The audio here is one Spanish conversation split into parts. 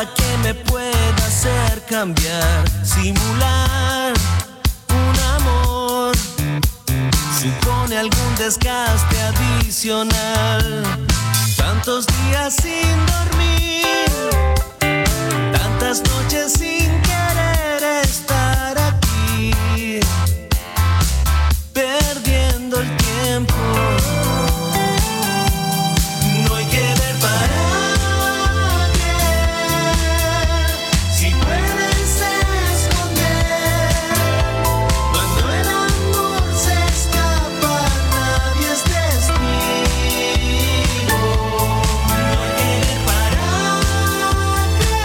que me pueda hacer cambiar, simular un amor. Supone algún desgaste adicional. Tantos días sin dormir, tantas noches sin querer estar aquí, perdiendo el tiempo. No hay que ver para qué, si puedes esconder. Cuando el amor se escapa, nadie es testigo. No hay que ver para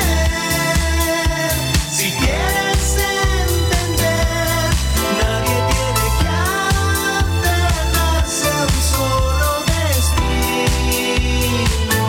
qué, si quieres entender. Nadie tiene que aferrarse a un solo destino.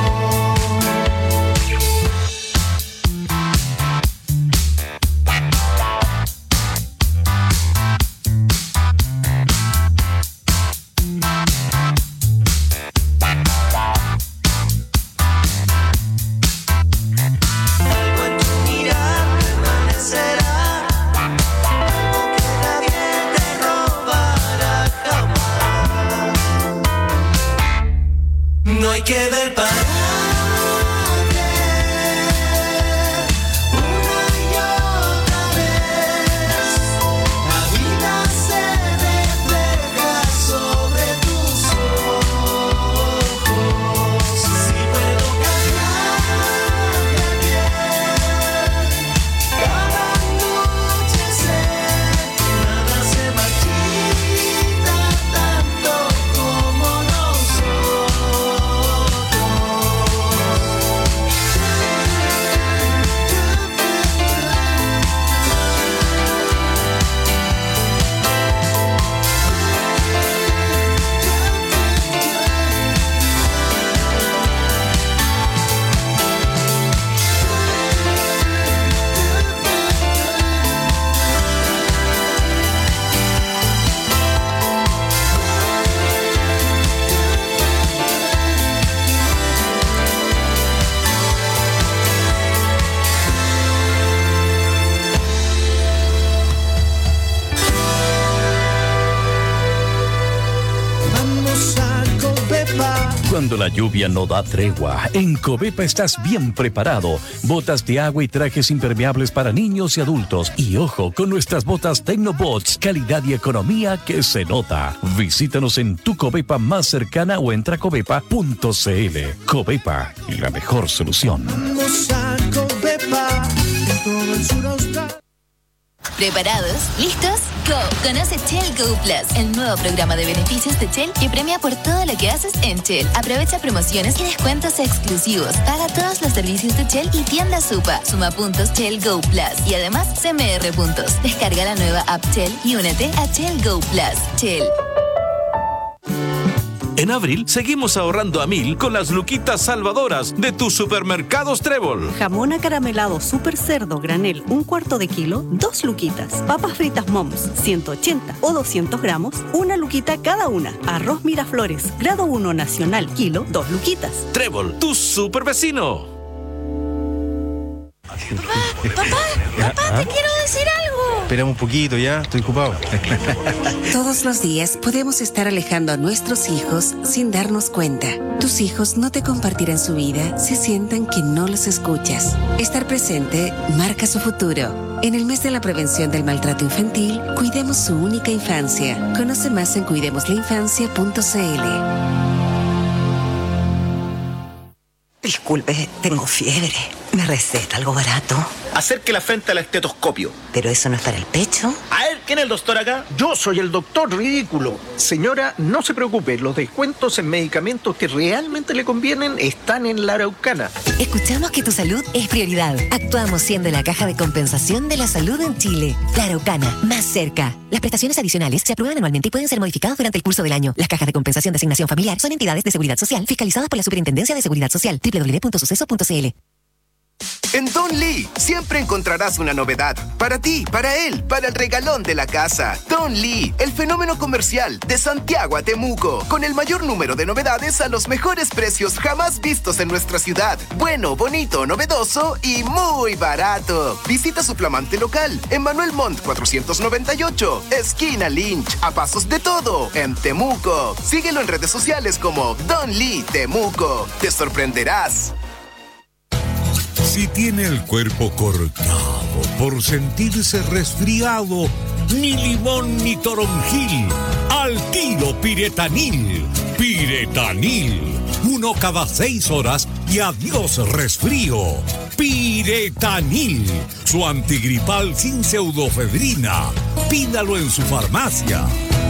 Algo en tu mirar permanecerá, algo que nadie te robará jamás. No hay que ver para qué, una y otra vez. La vida se refleja sobre tus ojos. Si puedo cambiar de piel, cada anochecer, nada se marchita tanto como nosotros. Vamos a Covepa. Cuando la lluvia no da tregua, en Covepa estás bien preparado. Botas de agua y trajes impermeables para niños y adultos. Y ojo, con nuestras botas Tecnobots, calidad y economía que se nota. Visítanos en tu Covepa más cercana o entra a covepa.cl. Covepa, la mejor solución. Vamos a Covepa, en todo el sur austral. ¿Preparados? ¿Listos? ¡Go! Conoce Shell Go Plus, el nuevo programa de beneficios de Shell que premia por todo lo que haces en Shell. Aprovecha promociones y descuentos exclusivos. Paga todos los servicios de Shell y tienda Supa. Suma puntos Shell Go Plus y además CMR puntos. Descarga la nueva app Shell y únete a Shell Go Plus. Shell. En abril seguimos ahorrando a 1000 con las luquitas salvadoras de tus supermercados Trébol. Jamón acaramelado super cerdo granel 1/4 de kilo, 2 luquitas. Papas fritas Moms 180 o 200 gramos, 1 luquita cada una. Arroz Miraflores grado 1 nacional kilo, 2 luquitas. Trébol, tu super vecino. Papá, te quiero decir algo. Espérame un poquito ya, estoy ocupado. Todos los días podemos estar alejando a nuestros hijos sin darnos cuenta. Tus hijos no te compartirán su vida si sienten que no los escuchas. Estar presente marca su futuro. En el mes de la prevención del maltrato infantil, cuidemos su única infancia. Conoce más en cuidemoslainfancia.cl. Disculpe, tengo fiebre. ¿Me receta algo barato? Acerque la frente al estetoscopio. ¿Pero eso no es para el pecho? A ver, ¿quién es el doctor acá? Yo soy el doctor ridículo. Señora, no se preocupe, los descuentos en medicamentos que realmente le convienen están en la Araucana. Escuchamos que tu salud es prioridad. Actuamos siendo la caja de compensación de la salud en Chile. La Araucana, más cerca. Las prestaciones adicionales se aprueban anualmente y pueden ser modificadas durante el curso del año. Las cajas de compensación de asignación familiar son entidades de seguridad social fiscalizadas por la Superintendencia de Seguridad Social. www.suceso.cl. En Don Lee siempre encontrarás una novedad. Para ti, para él, para el regalón de la casa. Don Lee, el fenómeno comercial de Santiago a Temuco. Con el mayor número de novedades a los mejores precios jamás vistos en nuestra ciudad. Bueno, bonito, novedoso y muy barato. Visita su flamante local en Manuel Montt 498, esquina Lynch, a pasos de todo, en Temuco. Síguelo en redes sociales como Don Lee Temuco. Te sorprenderás. Si tiene el cuerpo cortado por sentirse resfriado, ni limón ni toronjil, al tiro Piretanil. Piretanil, 1 cada 6 horas y adiós resfrío. Piretanil, su antigripal sin pseudofedrina. Pídalo en su farmacia.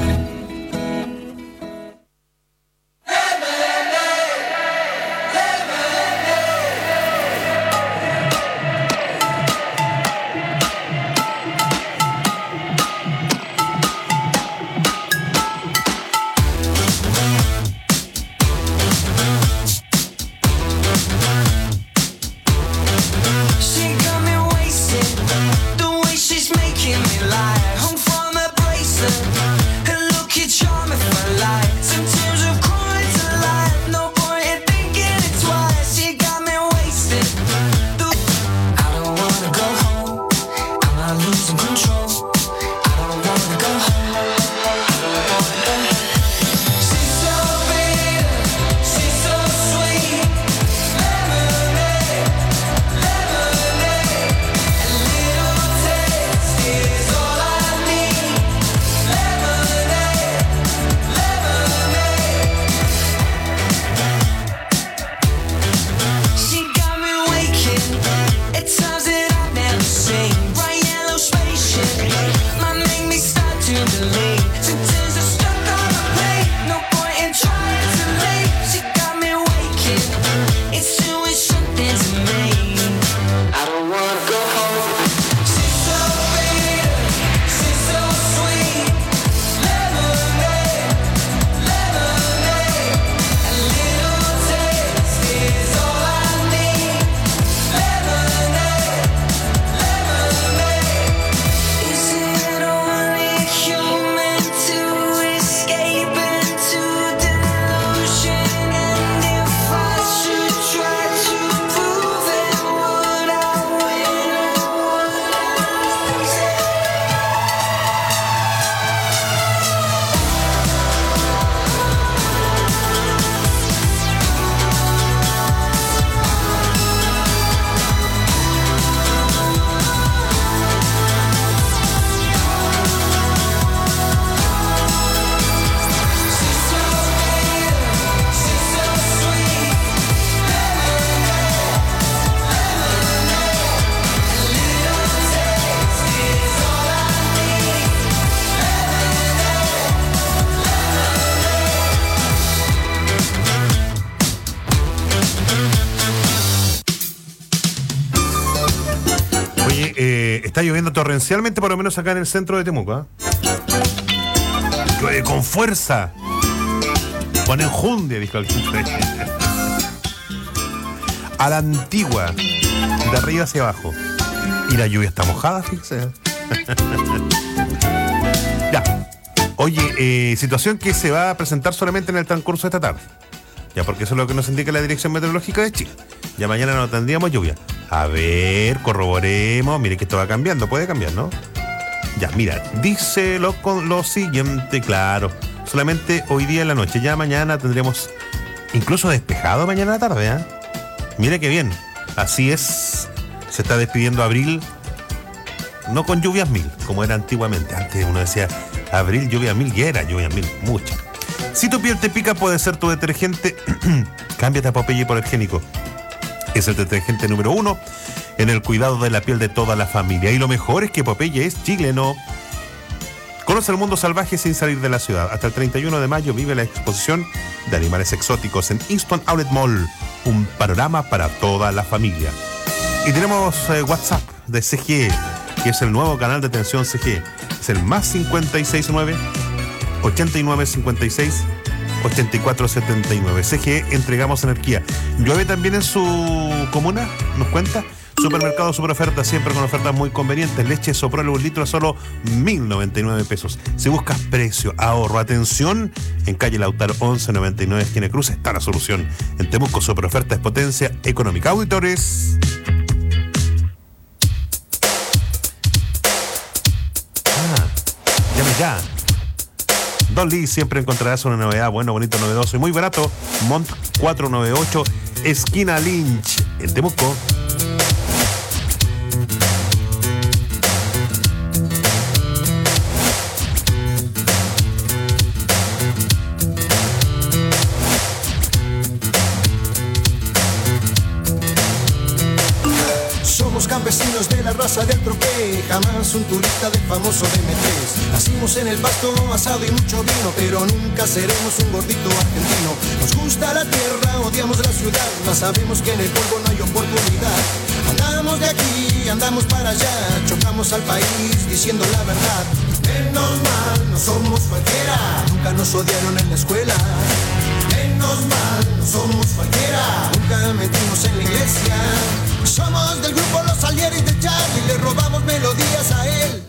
Está lloviendo torrencialmente, por lo menos acá en el centro de Temuco, ¿eh? Llueve con fuerza, con enjundia, dijo el a la antigua, de arriba hacia abajo. Y la lluvia está mojada, fíjese. Ya. Oye, situación que se va a presentar solamente en el transcurso de esta tarde. Ya, porque eso es lo que nos indica la Dirección Meteorológica de Chile. Ya mañana no tendríamos lluvia. A ver, corroboremos. Mire que esto va cambiando, puede cambiar, ¿no? Ya, mira, dice lo siguiente, claro. Solamente hoy día en la noche. Ya mañana tendremos incluso despejado mañana a la tarde, ¿eh? Mire qué bien. Así es. Se está despidiendo abril. No con lluvias mil, como era antiguamente. Antes uno decía abril, lluvia mil, y era lluvia mil, mucha. Si tu piel te pica, puede ser tu detergente. Cámbiate a Popeye por el Génico. Es el detergente número 1 en el cuidado de la piel de toda la familia. Y lo mejor es que Popeye es chileno. Conoce el mundo salvaje sin salir de la ciudad. Hasta el 31 de mayo vive la exposición de animales exóticos en Easton Outlet Mall. Un panorama para toda la familia. Y tenemos WhatsApp de CGE, que es el nuevo canal de atención CGE. Es el más 569 8956 8479. CGE, entregamos energía. ¿Llueve también en su comuna? ¿Nos cuenta? Supermercado Superoferta, siempre con ofertas muy convenientes. Leche Soprole un litro a solo 1.099 pesos. Si buscas precio, ahorro, atención, en calle Lautaro 1199, esquina Cruz, está la solución. En Temuco, Superoferta es potencia económica. Auditores. Llame ya. Don Lee, siempre encontrarás una novedad, bueno, bonito, novedoso y muy barato. Mont 498, esquina Lynch, en Temuco. Campesinos de la raza del troqué, jamás un turista del famoso DM3. Nacimos en el pasto, asado y mucho vino, pero nunca seremos un gordito argentino. Nos gusta la tierra, odiamos la ciudad, mas sabemos que en el polvo no hay oportunidad. Andamos de aquí, andamos para allá, chocamos al país diciendo la verdad. Menos mal, no somos cualquiera, nunca nos odiaron en la escuela. Menos mal, no somos cualquiera, nunca metimos en la iglesia. Somos del grupo Los Salieris de Charlie, le robamos melodías a él.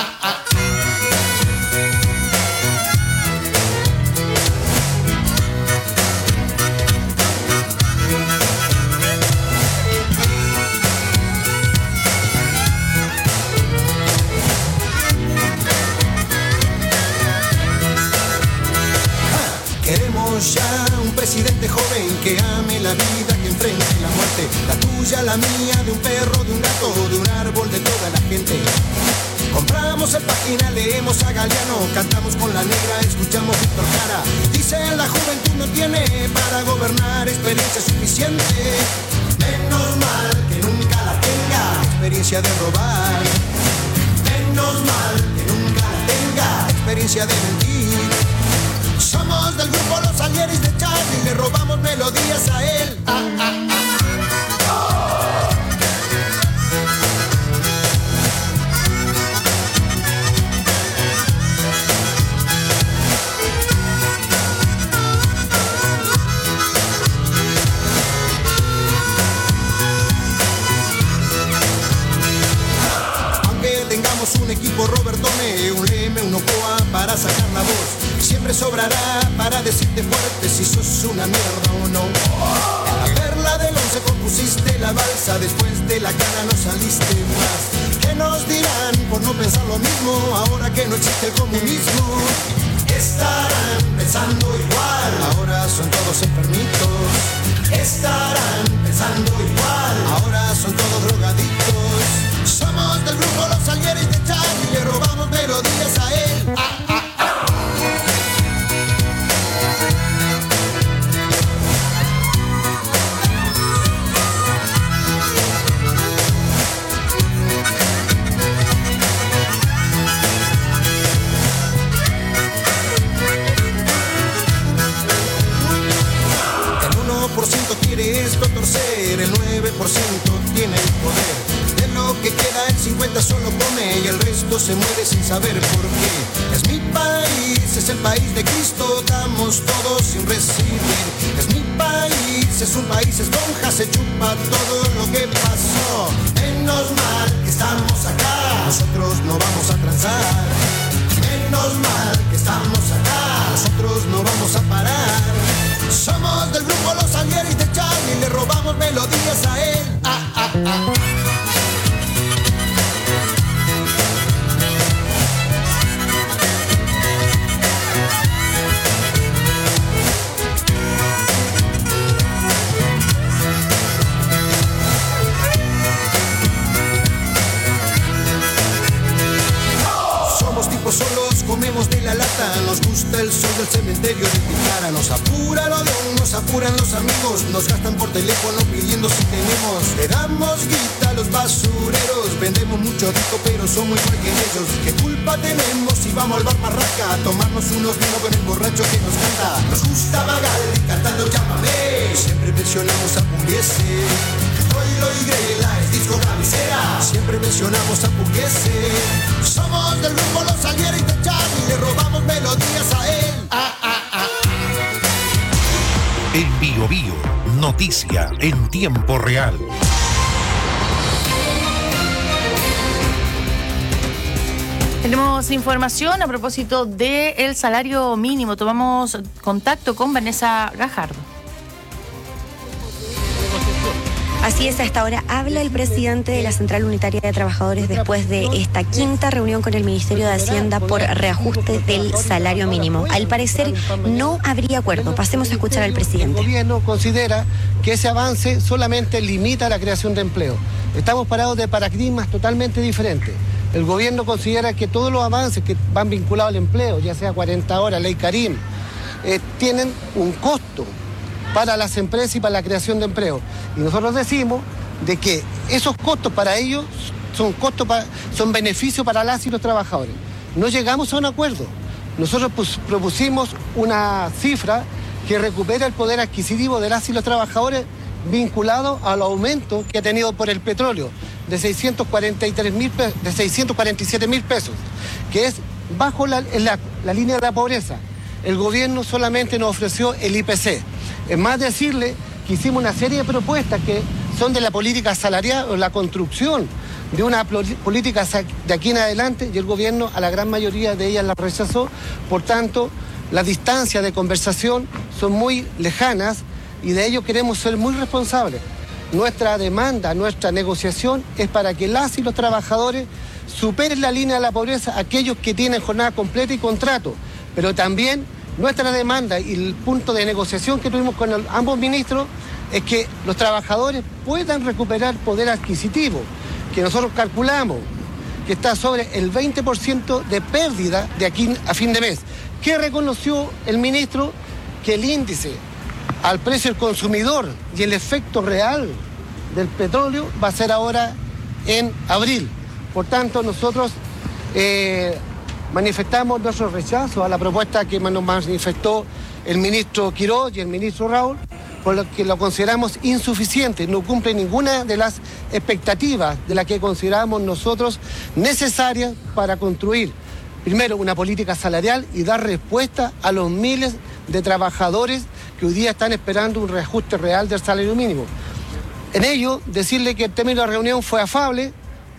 Queremos ya un presidente joven que ame la vida, que enfrente la muerte. La tuya, la mía, de un perro, de un gato, de un árbol, de toda la gente. Compramos el Página, leemos a Galeano, cantamos con la negra, escuchamos Víctor Jara. Dicen la juventud no tiene para gobernar experiencia suficiente. Menos mal que nunca la tenga, experiencia de robar. Menos mal que nunca la tenga, experiencia de mentir. Somos del grupo Los Salieris de Charlie, le robamos melodías a él. Aunque tengamos un equipo Robertone, un Leme, un Ocoa para sacar la voz, siempre sobrará para decirte fuerte si sos una mierda o no. En la perla del 11 compusiste la balsa, después de la cara no saliste más. ¿Qué nos dirán por no pensar lo mismo ahora que no existe el comunismo? Estarán pensando igual, ahora son todos enfermitos. Estarán pensando igual, ahora son todos drogadictos. Somos del grupo Los Salieris de Charlie, le robamos melodías a él. Quiere esto torcer, el 9% tiene el poder. De lo que queda el 50 solo come y el resto se muere sin saber por qué. Es mi país, es el país de Cristo, damos todos sin recibir. Es mi país, es un país esponja, se chupa todo lo que pasó. Menos mal que estamos acá, nosotros no vamos a transar. Menos mal que estamos acá, nosotros no vamos a parar. Somos del grupo Los Salieris de Charlie, le robamos melodías a él. Somos tipos solos, comemos de la lata, nos gusta el sol del cementerio de Ticara. Nos apura el avión, nos apuran los amigos, nos gastan por teléfono pidiendo si tenemos. Le damos guita a los basureros, vendemos mucho rico pero somos igual que ellos. ¿Qué culpa tenemos si vamos al bar Marraca a tomarnos unos vinos con el borracho que nos canta? Nos gusta Magaldi cantando Llámame, siempre mencionamos a Pugliese. Troilo y Grela es disco cabecera, siempre mencionamos a Pugliese. Somos del grupo Los Salieris de Charlie, le robamos melodías a él. En Bio Bio, noticia en tiempo real. Tenemos información a propósito del salario mínimo. Tomamos contacto con Vanessa Gajardo. Así es, a esta hora habla el presidente de la Central Unitaria de Trabajadores después de esta quinta reunión con el Ministerio de Hacienda por reajuste del salario mínimo. Al parecer no habría acuerdo. Pasemos a escuchar al presidente. El gobierno considera que ese avance solamente limita la creación de empleo. Estamos parados de paradigmas totalmente diferentes. El gobierno considera que todos los avances que van vinculados al empleo, ya sea 40 horas, ley Karim, tienen un costo para las empresas y para la creación de empleo. Y nosotros decimos de que esos costos para ellos son beneficios para las y los trabajadores. No llegamos a un acuerdo. Nosotros propusimos una cifra que recupera el poder adquisitivo de las y los trabajadores vinculado al aumento que ha tenido por el petróleo de 647.000 pesos, que es bajo la línea de la pobreza. El gobierno solamente nos ofreció el IPC. Es más decirle que hicimos una serie de propuestas que son de la política salarial o la construcción de una política de aquí en adelante, y el gobierno a la gran mayoría de ellas la rechazó. Por tanto, las distancias de conversación son muy lejanas y de ello queremos ser muy responsables. Nuestra demanda, nuestra negociación es para que las y los trabajadores superen la línea de la pobreza, aquellos que tienen jornada completa y contrato, pero también nuestra demanda y el punto de negociación que tuvimos con ambos ministros es que los trabajadores puedan recuperar poder adquisitivo, que nosotros calculamos que está sobre el 20% de pérdida de aquí a fin de mes. ¿Qué reconoció el ministro? Que el índice al precio del consumidor y el efecto real del petróleo va a ser ahora en abril. Por tanto, nosotros manifestamos nuestro rechazo a la propuesta que nos manifestó el ministro Quiroz y el ministro Raúl, por lo que lo consideramos insuficiente, no cumple ninguna de las expectativas de las que consideramos nosotros necesarias para construir, primero, una política salarial y dar respuesta a los miles de trabajadores que hoy día están esperando un reajuste real del salario mínimo. En ello, decirle que el término de la reunión fue afable.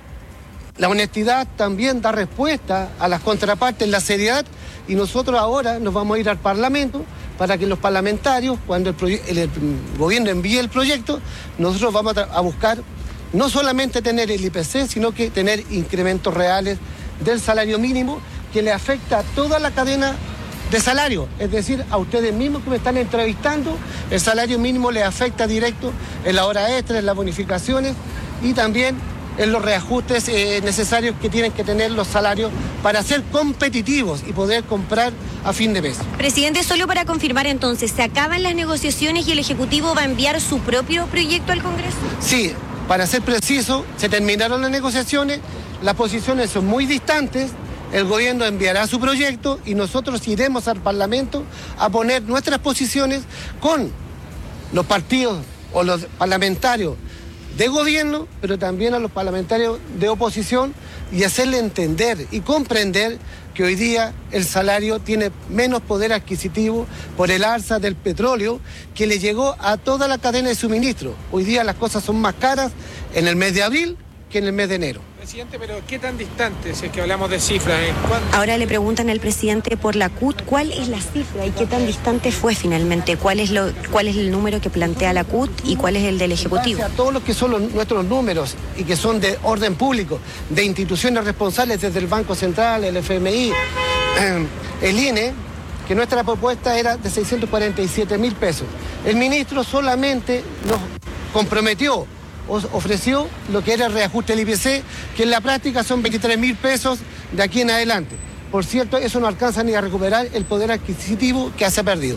La honestidad también da respuesta a las contrapartes, la seriedad, y nosotros ahora nos vamos a ir al Parlamento para que los parlamentarios, cuando el gobierno envíe el proyecto, nosotros vamos a buscar no solamente tener el IPC, sino que tener incrementos reales del salario mínimo que le afecta a toda la cadena de salario, es decir, a ustedes mismos que me están entrevistando, el salario mínimo les afecta directo en la hora extra, en las bonificaciones y también en los reajustes necesarios que tienen que tener los salarios para ser competitivos y poder comprar a fin de mes. Presidente, solo para confirmar entonces, ¿se acaban las negociaciones y el Ejecutivo va a enviar su propio proyecto al Congreso? Sí, para ser preciso, se terminaron las negociaciones, las posiciones son muy distantes. El gobierno enviará su proyecto y nosotros iremos al Parlamento a poner nuestras posiciones con los partidos o los parlamentarios de gobierno, pero también a los parlamentarios de oposición y hacerle entender y comprender que hoy día el salario tiene menos poder adquisitivo por el alza del petróleo que le llegó a toda la cadena de suministro. Hoy día las cosas son más caras en el mes de abril que en el mes de enero. Presidente, pero ¿qué tan distante si es que hablamos de cifras? Ahora le preguntan al presidente por la CUT cuál es la cifra y qué tan distante fue finalmente, cuál es el número que plantea la CUT y cuál es el del Ejecutivo. A todos los que son nuestros números y que son de orden público, de instituciones responsables desde el Banco Central, el FMI, el INE, que nuestra propuesta era de 647.000 pesos. El ministro solamente nos comprometió, ofreció lo que era el reajuste del IPC, que en la práctica son 23.000 pesos de aquí en adelante. Por cierto, eso no alcanza ni a recuperar el poder adquisitivo que se ha perdido.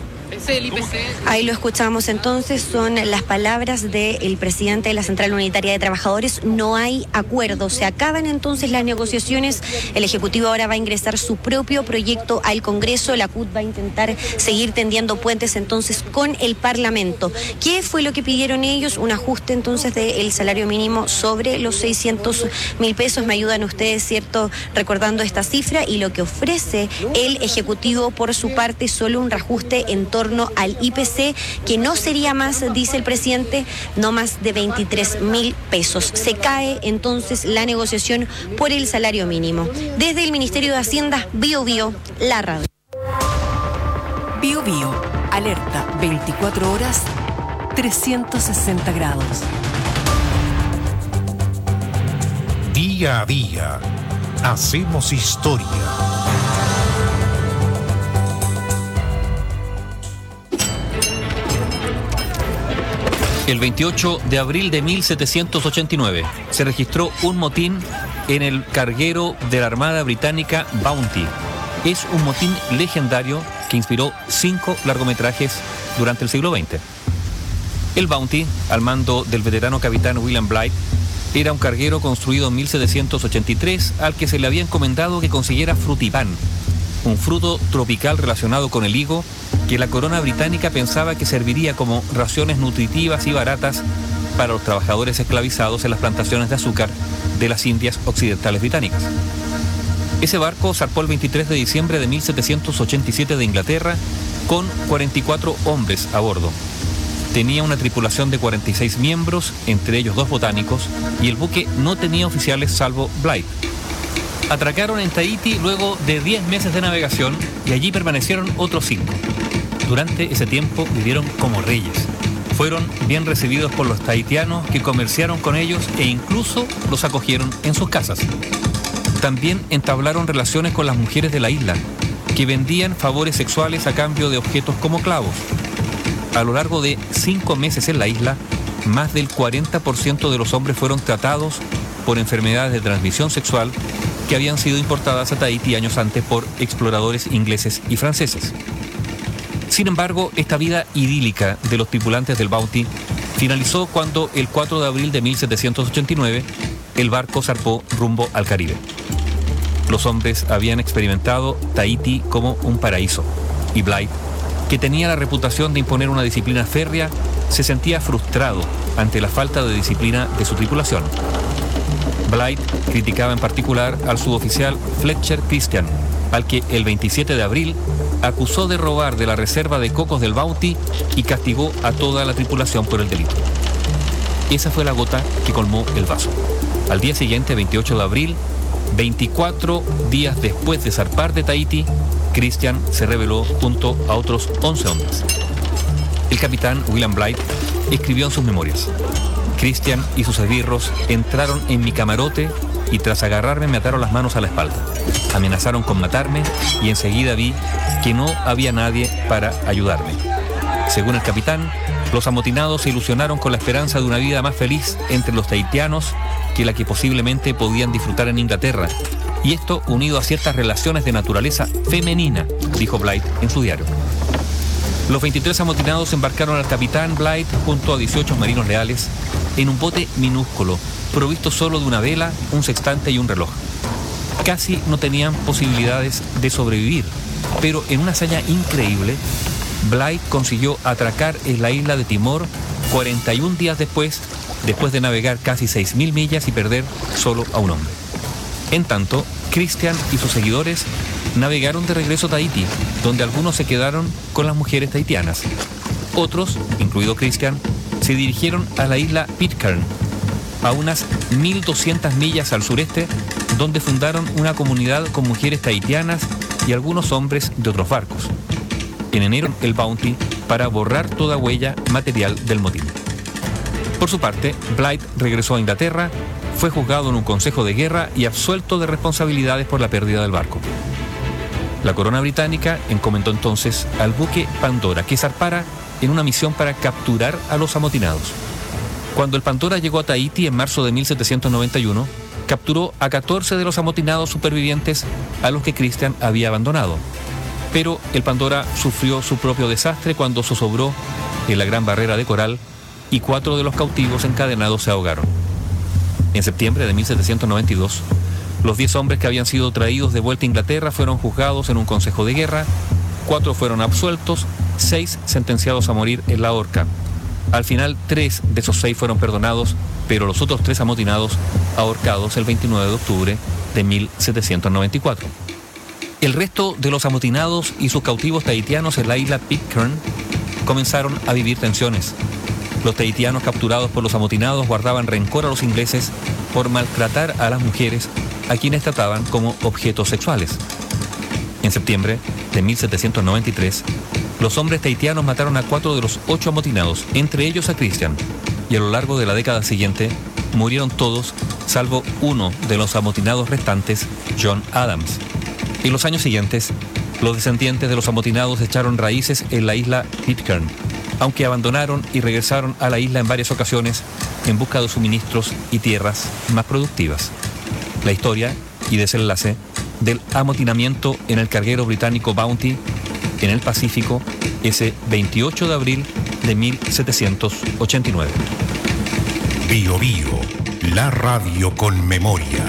Ahí lo escuchamos entonces, son las palabras del presidente de la Central Unitaria de Trabajadores. No hay acuerdo, se acaban entonces las negociaciones, el Ejecutivo ahora va a ingresar su propio proyecto al Congreso, la CUT va a intentar seguir tendiendo puentes entonces con el Parlamento. ¿Qué fue lo que pidieron ellos? Un ajuste entonces del salario mínimo sobre los 600.000 pesos, me ayudan ustedes, ¿cierto?, recordando esta cifra, y lo que ofrece el Ejecutivo por su parte, solo un reajuste en torno torno al IPC, que no sería más, dice el presidente, no más de 23.000 pesos. Se cae entonces la negociación por el salario mínimo. Desde el Ministerio de Hacienda, Bio Bio, la radio. Bio Bio, alerta 24 horas, 360 grados. Día a día, hacemos historia. El 28 de abril de 1789 se registró un motín en el carguero de la Armada Británica Bounty. Es un motín legendario que inspiró 5 largometrajes durante el siglo XX. El Bounty, al mando del veterano capitán William Blythe, era un carguero construido en 1783 al que se le había encomendado que consiguiera frutipán, un fruto tropical relacionado con el higo que la corona británica pensaba que serviría como raciones nutritivas y baratas para los trabajadores esclavizados en las plantaciones de azúcar de las Indias Occidentales británicas. Ese barco zarpó el 23 de diciembre de 1787 de Inglaterra con 44 hombres a bordo. Tenía una tripulación de 46 miembros, entre ellos 2 botánicos, y el buque no tenía oficiales salvo Blythe. Atracaron en Tahití luego de 10 meses de navegación y allí permanecieron otros 5. Durante ese tiempo vivieron como reyes. Fueron bien recibidos por los tahitianos que comerciaron con ellos e incluso los acogieron en sus casas. También entablaron relaciones con las mujeres de la isla, que vendían favores sexuales a cambio de objetos como clavos. A lo largo de 5 meses en la isla, más del 40% de los hombres fueron tratados por enfermedades de transmisión sexual que habían sido importadas a Tahití años antes por exploradores ingleses y franceses. Sin embargo, esta vida idílica de los tripulantes del Bounty finalizó cuando el 4 de abril de 1789 el barco zarpó rumbo al Caribe. Los hombres habían experimentado Tahití como un paraíso y Blythe, que tenía la reputación de imponer una disciplina férrea, se sentía frustrado ante la falta de disciplina de su tripulación. Blythe criticaba en particular al suboficial Fletcher Christian, al que el 27 de abril acusó de robar de la reserva de cocos del Bounty y castigó a toda la tripulación por el delito. Esa fue la gota que colmó el vaso. Al día siguiente, 28 de abril, 24 días después de zarpar de Tahití, Christian se rebeló junto a otros 11 hombres. El capitán William Blythe escribió en sus memorias: Christian y sus esbirros entraron en mi camarote y tras agarrarme me ataron las manos a la espalda. Amenazaron con matarme y enseguida vi que no había nadie para ayudarme. Según el capitán, los amotinados se ilusionaron con la esperanza de una vida más feliz entre los tahitianos que la que posiblemente podían disfrutar en Inglaterra. Y esto unido a ciertas relaciones de naturaleza femenina, dijo Blythe en su diario. Los 23 amotinados embarcaron al capitán Blythe junto a 18 marinos leales en un bote minúsculo, provisto solo de una vela, un sextante y un reloj. Casi no tenían posibilidades de sobrevivir, pero en una hazaña increíble, Blythe consiguió atracar en la isla de Timor 41 días después de navegar casi 6.000 millas y perder solo a un hombre. En tanto, Christian y sus seguidores navegaron de regreso a Tahití, donde algunos se quedaron con las mujeres tahitianas. Otros, incluido Christian, se dirigieron a la isla Pitcairn, a unas 1.200 millas al sureste, donde fundaron una comunidad con mujeres tahitianas y algunos hombres de otros barcos. En enero, el Bounty para borrar toda huella material del motín. Por su parte, Blythe regresó a Inglaterra, fue juzgado en un consejo de guerra y absuelto de responsabilidades por la pérdida del barco. La corona británica encomendó entonces al buque Pandora que zarpara en una misión para capturar a los amotinados. Cuando el Pandora llegó a Tahití en marzo de 1791, capturó a 14 de los amotinados supervivientes a los que Christian había abandonado. Pero el Pandora sufrió su propio desastre cuando zozobró en la Gran Barrera de Coral y 4 de los cautivos encadenados se ahogaron. En septiembre de 1792, los 10 hombres que habían sido traídos de vuelta a Inglaterra fueron juzgados en un consejo de guerra, 4 fueron absueltos, 6 sentenciados a morir en la horca. Al final, 3 de esos 6 fueron perdonados, pero los otros 3 amotinados ahorcados el 29 de octubre de 1794. El resto de los amotinados y sus cautivos tahitianos en la isla Pitcairn comenzaron a vivir tensiones. Los tahitianos capturados por los amotinados guardaban rencor a los ingleses por maltratar a las mujeres, a quienes trataban como objetos sexuales. En septiembre de 1793, los hombres tahitianos mataron a 4 de los 8 amotinados, entre ellos a Christian, y a lo largo de la década siguiente murieron todos, salvo uno de los amotinados restantes, John Adams. En los años siguientes, los descendientes de los amotinados echaron raíces en la isla Pitcairn, aunque abandonaron y regresaron a la isla en varias ocasiones en busca de suministros y tierras más productivas. La historia y desenlace del amotinamiento en el carguero británico Bounty en el Pacífico ese 28 de abril de 1789. Bío Bío, la radio con memoria.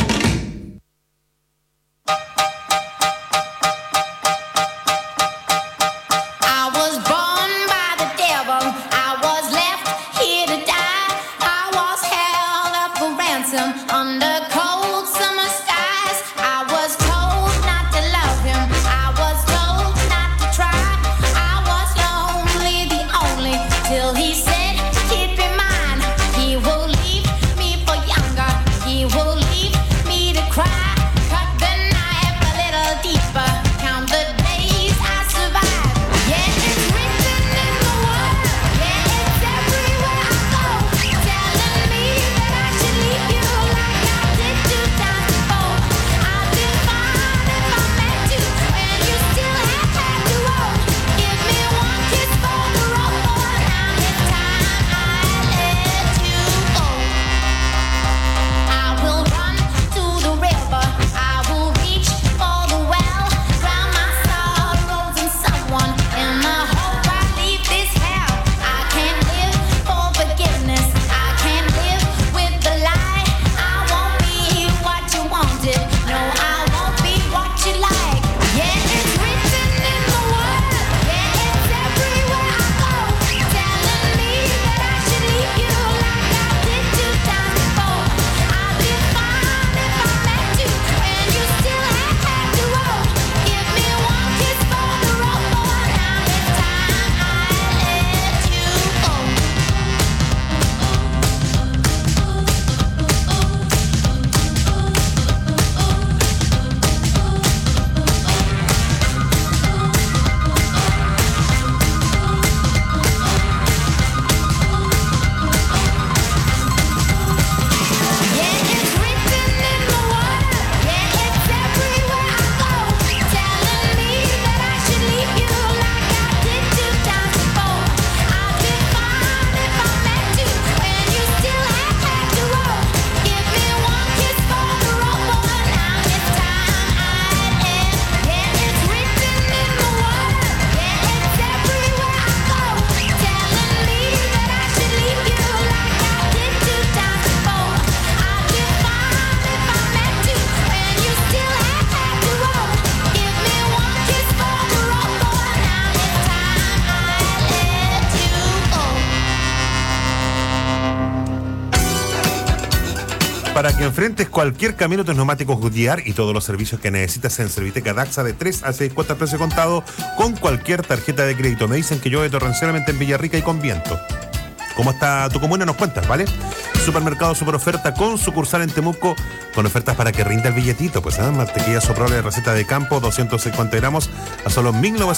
Para que enfrentes cualquier camino, tus neumáticos Goodyear y todos los servicios que necesitas en Serviteca Daxa de 3 a 6 cuotas precio contado con cualquier tarjeta de crédito. Me dicen que llueve torrencialmente en Villarrica y con viento. ¿Cómo está tu comuna? Nos cuentas, ¿vale? Supermercado Super Oferta con sucursal en Temuco, con ofertas para que rinda el billetito. Pues mantequilla soprole de receta de campo, 250 gramos a solo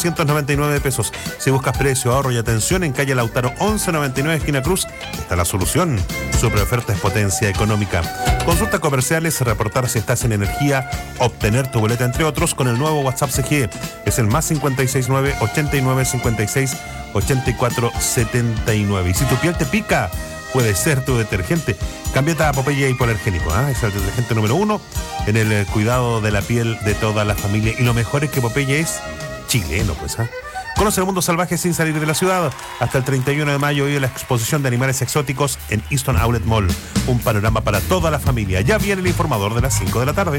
1.999 pesos. Si buscas precio, ahorro y atención, en calle Lautaro 1199, esquina Cruz, está la solución. Super Oferta es potencia económica. Consulta comerciales, reportar si estás en energía, obtener tu boleta, entre otros, con el nuevo WhatsApp CGE. Es el más 569 89 56 84 79. Y si tu piel te pica, puede ser tu detergente. Cámbiate a Popeye Hipoalergénico. Es el detergente número 1 en el cuidado de la piel de toda la familia. Y lo mejor es que Popeye es chileno, pues. Conoce el mundo salvaje sin salir de la ciudad. Hasta el 31 de mayo vive la exposición de animales exóticos en Easton Outlet Mall. Un panorama para toda la familia. Ya viene el informador de las 5 de la tarde.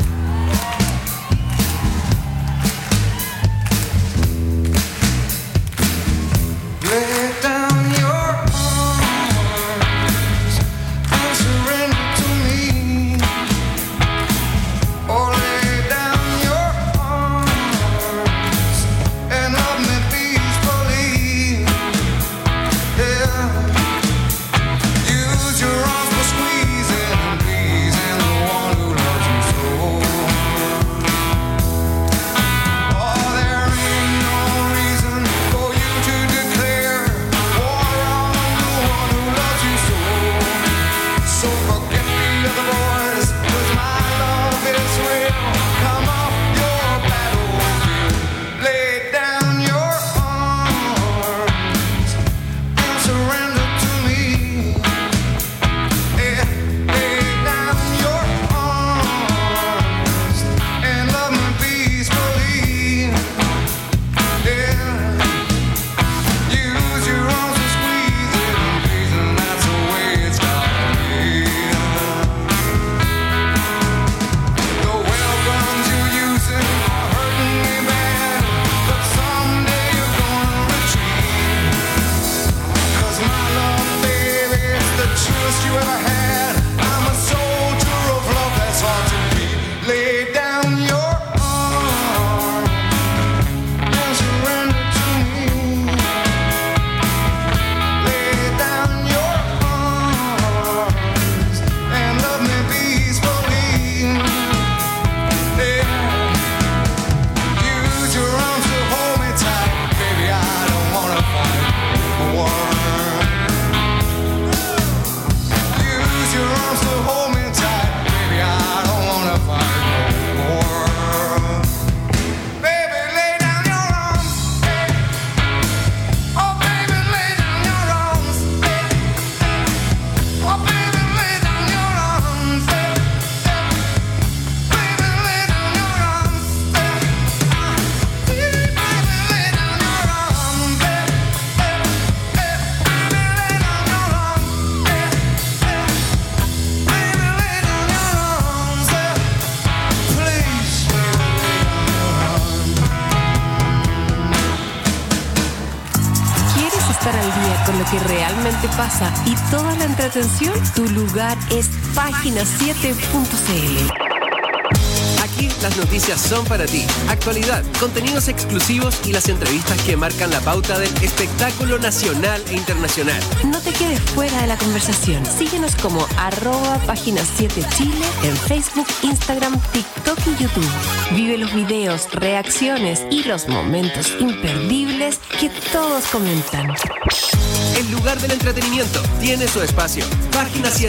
con lo que realmente pasa y toda la entretención, tu lugar es página7.cl. Aquí las noticias son para ti. Actualidad, contenidos exclusivos y las entrevistas que marcan la pauta del espectáculo nacional e internacional. No te quedes fuera de la conversación. Síguenos como @página7chile en Facebook, Instagram, TikTok y YouTube. Vive los videos, reacciones y los momentos imperdibles que todos comentan. El lugar del entretenimiento tiene su espacio. Página 7.